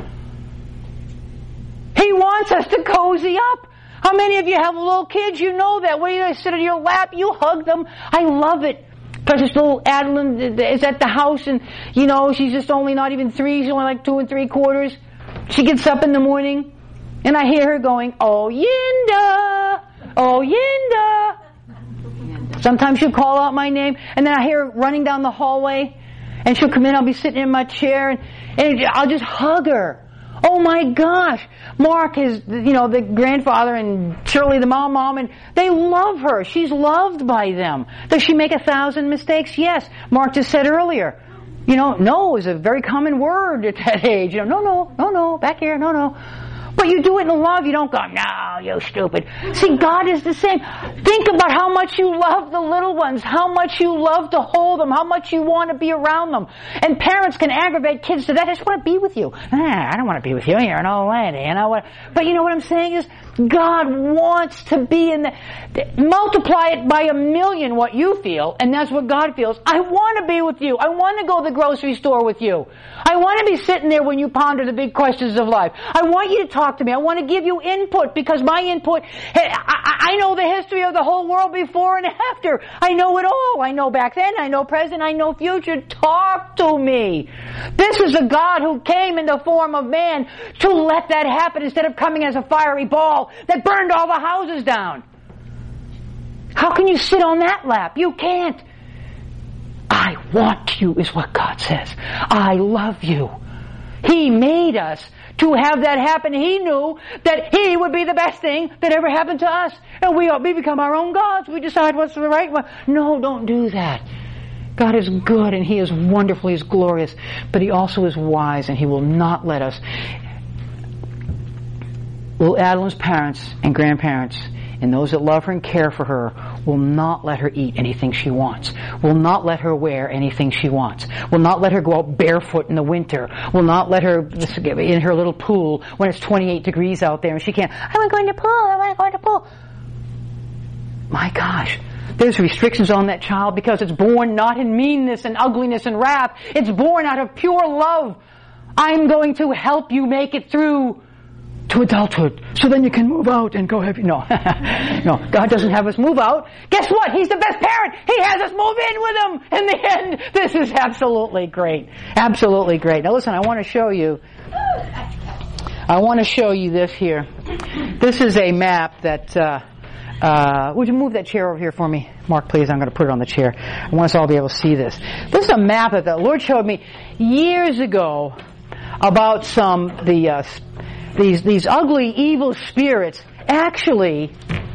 He wants us to cozy up. How many of you have little kids? You know that. When they sit on your lap, you hug them. I love it. Precious little Adeline is at the house and, she's just only not even 3. She's only like 2 3/4. She gets up in the morning and I hear her going, oh, Yinda! Oh, Yinda! Sometimes she'll call out my name and then I hear her running down the hallway and she'll come in. I'll be sitting in my chair and I'll just hug her. Oh my gosh. Mark is, the grandfather and Shirley the mom, and they love her. She's loved by them. Does she make 1,000 mistakes? Yes. Mark just said earlier, no is a very common word at that age. No, back here, no. But you do it in love. You don't go, no, you stupid. See, God is the same. Think about how much you love the little ones, how much you love to hold them, how much you want to be around them. And parents can aggravate kids to that. I just want to be with you. I don't want to be with you. You're an old lady. But you know what I'm saying is, God wants to be in the... Multiply it by 1,000,000 what you feel, and that's what God feels. I want to be with you. I want to go to the grocery store with you. I want to be sitting there when you ponder the big questions of life. I want you to talk to me. I want to give you input, because my input... I know the history of the whole world before and after. I know it all. I know back then. I know present. I know future. Talk to me. This is a God who came in the form of man to let that happen instead of coming as a fiery ball that burned all the houses down. How can you sit on that lap? You can't. I want you is what God says. I love you. He made us to have that happen. He knew that He would be the best thing that ever happened to us. And we become our own gods. We decide what's the right one. No, don't do that. God is good and He is wonderful. He is glorious. But He also is wise and He will not let us. Little Adeline's parents and grandparents and those that love her and care for her will not let her eat anything she wants, will not let her wear anything she wants, will not let her go out barefoot in the winter, will not let her in her little pool when it's 28 degrees out there and she can't, I want to go in the pool, I want to go in the pool. My gosh, there's restrictions on that child because it's born not in meanness and ugliness and wrath. It's born out of pure love. I'm going to help you make it through to adulthood, so then you can move out and go have no. No, God doesn't have us move out. Guess what? He's the best parent. He has us move in with Him. In the end, this is absolutely great. Absolutely great. Now listen, I want to show you this here. This is a map that, would you move that chair over here for me, Mark, please? I'm going to put it on the chair. I want us all to be able to see this. This is a map that the Lord showed me years ago about these ugly, evil spirits actually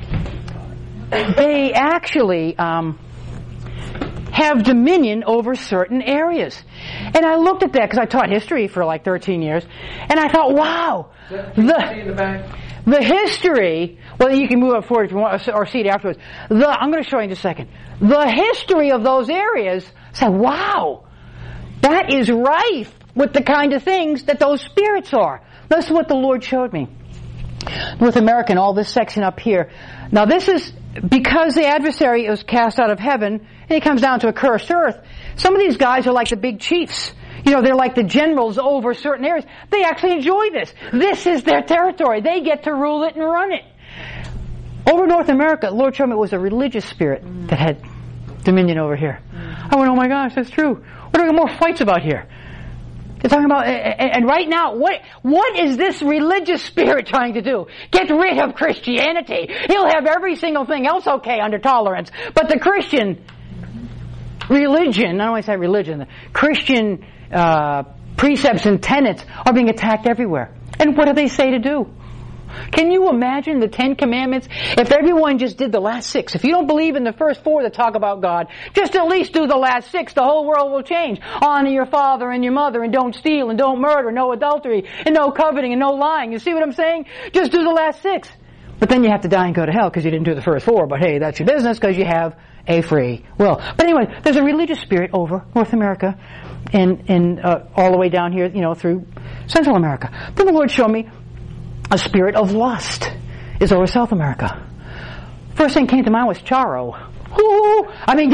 have dominion over certain areas. And I looked at that because I taught history for like 13 years, and I thought, wow, the history. Well, you can move up forward if you want, or see it afterwards. I'm going to show you in just a second. The history of those areas. I said, wow, that is rife with the kind of things that those spirits are. This is what the Lord showed me. North America and all this section up here. Now this is because the adversary is cast out of heaven and he comes down to a cursed earth. Some of these guys are like the big chiefs. You know, they're like the generals over certain areas. They actually enjoy this. This is their territory. They get to rule it and run it. Over North America, the Lord showed me it was a religious spirit that had dominion over here. I went, oh my gosh, that's true. What are there more fights about here? They're talking about, and right now, what is this religious spirit trying to do? Get rid of Christianity. He'll have every single thing else okay under tolerance. But the Christian religion, I don't want to say religion, the Christian precepts and tenets are being attacked everywhere. And what do they say to do? Can you imagine the 10 Commandments? If everyone just did the last 6, if you don't believe in the first 4 that talk about God, just at least do the last 6, the whole world will change. Honor your father and your mother, and don't steal, and don't murder, no adultery, and no coveting, and no lying. You see what I'm saying? Just do the last 6. But then you have to die and go to hell because you didn't do the first 4. But hey, that's your business because you have a free will. But anyway, there's a religious spirit over North America and all the way down here, through Central America. Then the Lord showed me a spirit of lust is over South America. First thing came to mind was Charo. Ooh, I mean,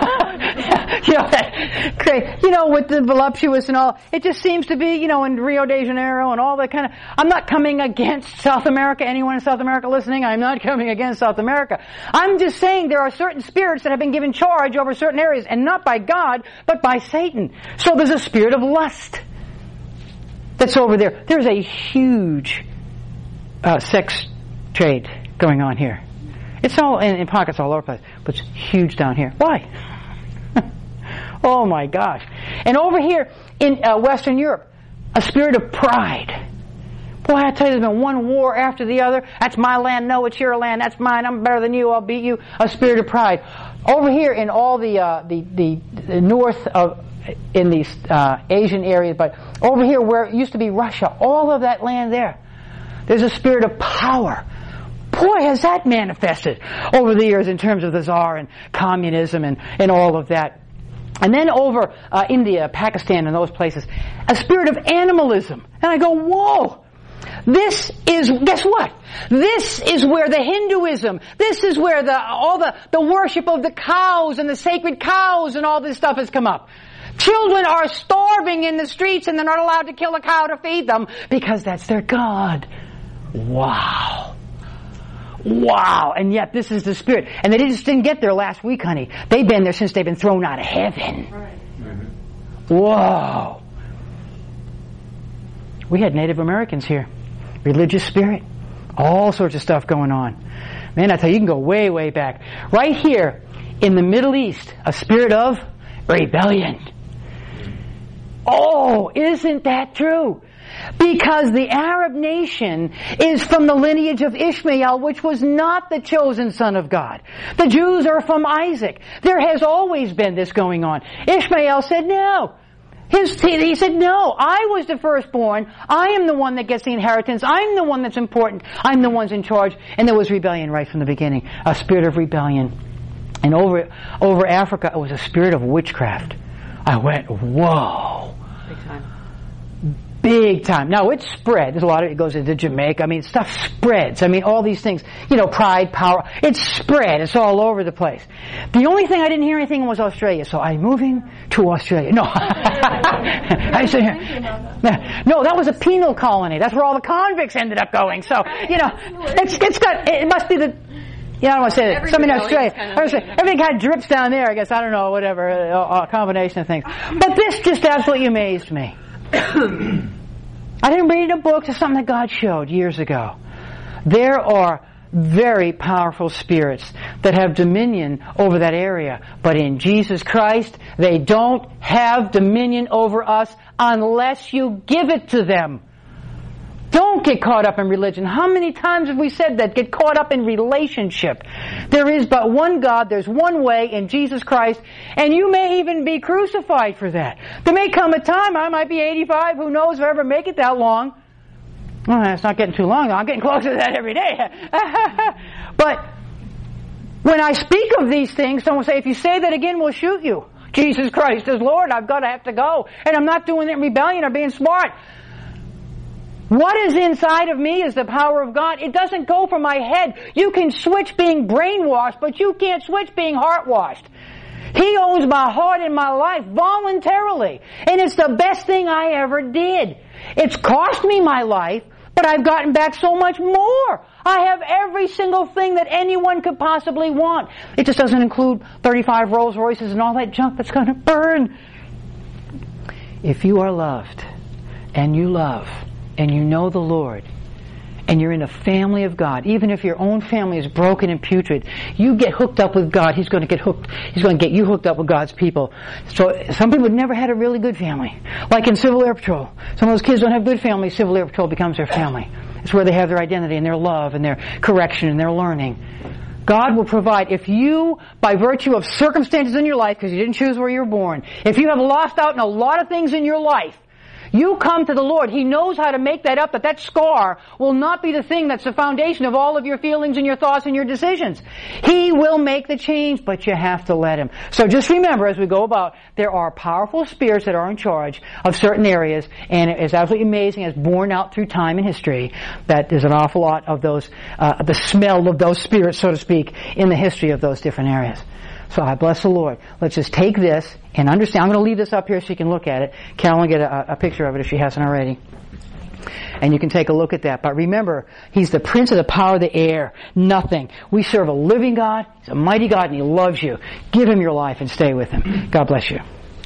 with the voluptuous and all, it just seems to be, in Rio de Janeiro and all that kind of. I'm not coming against South America. Anyone in South America listening? I'm not coming against South America. I'm just saying there are certain spirits that have been given charge over certain areas, and not by God, but by Satan. So there's a spirit of lust that's over there. There's a huge sex trade going on here. It's all in pockets all over the place, but it's huge down here. Why? Oh my gosh. And over here in Western Europe, a spirit of pride. Boy, I tell you, there's been one war after the other. That's my land. No, it's your land. That's mine. I'm better than you. I'll beat you. A spirit of pride. Over here in all the north of in these Asian areas, but over here where it used to be Russia, all of that land there, there's a spirit of power. Boy, has that manifested over the years in terms of the Tsar and communism and all of that. And then over India, Pakistan, and those places, a spirit of animalism. And I go, whoa! This is, guess what? This is where the Hinduism, this is where all the worship of the cows and the sacred cows and all this stuff has come up. Children are starving in the streets and they're not allowed to kill a cow to feed them because that's their God. Wow. Wow. And yet this is the spirit. And they just didn't get there last week, honey. They've been there since they've been thrown out of heaven. Right. Mm-hmm. Whoa. We had Native Americans here. Religious spirit. All sorts of stuff going on. Man, I tell you, you can go way, way back. Right here in the Middle East, a spirit of rebellion. Oh, isn't that true? Because the Arab nation is from the lineage of Ishmael, which was not the chosen son of God. The Jews are from Isaac. There has always been this going on. Ishmael said no. He said, no, I was the firstborn. I am the one that gets the inheritance. I'm the one that's important. I'm the one's in charge. And there was rebellion right from the beginning. A spirit of rebellion. And over Africa, it was a spirit of witchcraft. I went, whoa. Big time. Big time. Now, it spread. There's a lot of it goes into Jamaica. I mean, stuff spreads. I mean, all these things. You know, pride, power. It's spread. It's all over the place. The only thing I didn't hear anything was Australia. So I'm moving to Australia. No. I said, no, that was a penal colony. That's where all the convicts ended up going. So, you know, it must be the, yeah, I don't want to say that. Some in Australia. Everything kind of drips down there, I guess. I don't know, whatever. A combination of things. But this just absolutely amazed me. I didn't read a book. It's something that God showed years ago. There are very powerful spirits that have dominion over that area. But in Jesus Christ, they don't have dominion over us unless you give it to them. Don't get caught up in religion. How many times have we said that? Get caught up in relationship. There is but one God. There's one way in Jesus Christ. And you may even be crucified for that. There may come a time, I might be 85. Who knows if I ever make it that long. Well, it's not getting too long. I'm getting closer to that every day. But when I speak of these things, someone will say, if you say that again, we'll shoot you. Jesus Christ is Lord. I've got to have to go. And I'm not doing it in rebellion or being smart. What is inside of me is the power of God. It doesn't go from my head. You can switch being brainwashed, but you can't switch being heart-washed. He owns my heart and my life voluntarily. And it's the best thing I ever did. It's cost me my life, but I've gotten back so much more. I have every single thing that anyone could possibly want. It just doesn't include 35 Rolls Royces and all that junk that's going to burn. If you are loved, and you love, and you know the Lord, and you're in a family of God, even if your own family is broken and putrid, you get hooked up with God. He's going to get hooked. He's going to get you hooked up with God's people. So some people have never had a really good family. Like in Civil Air Patrol. Some of those kids don't have good families. Civil Air Patrol becomes their family. It's where they have their identity and their love and their correction and their learning. God will provide. If you, by virtue of circumstances in your life, because you didn't choose where you were born, if you have lost out in a lot of things in your life, you come to the Lord. He knows how to make that up, but that scar will not be the thing that's the foundation of all of your feelings and your thoughts and your decisions. He will make the change, but you have to let Him. So just remember, as we go about, there are powerful spirits that are in charge of certain areas, and it is absolutely amazing, as borne out through time and history, that there's an awful lot of those, the smell of those spirits, so to speak, in the history of those different areas. So I bless the Lord. Let's just take this and understand. I'm going to leave this up here so you can look at it. Carol will get a picture of it if she hasn't already. And you can take a look at that. But remember, He's the Prince of the power of the air. Nothing. We serve a living God. He's a mighty God, and He loves you. Give Him your life and stay with Him. God bless you.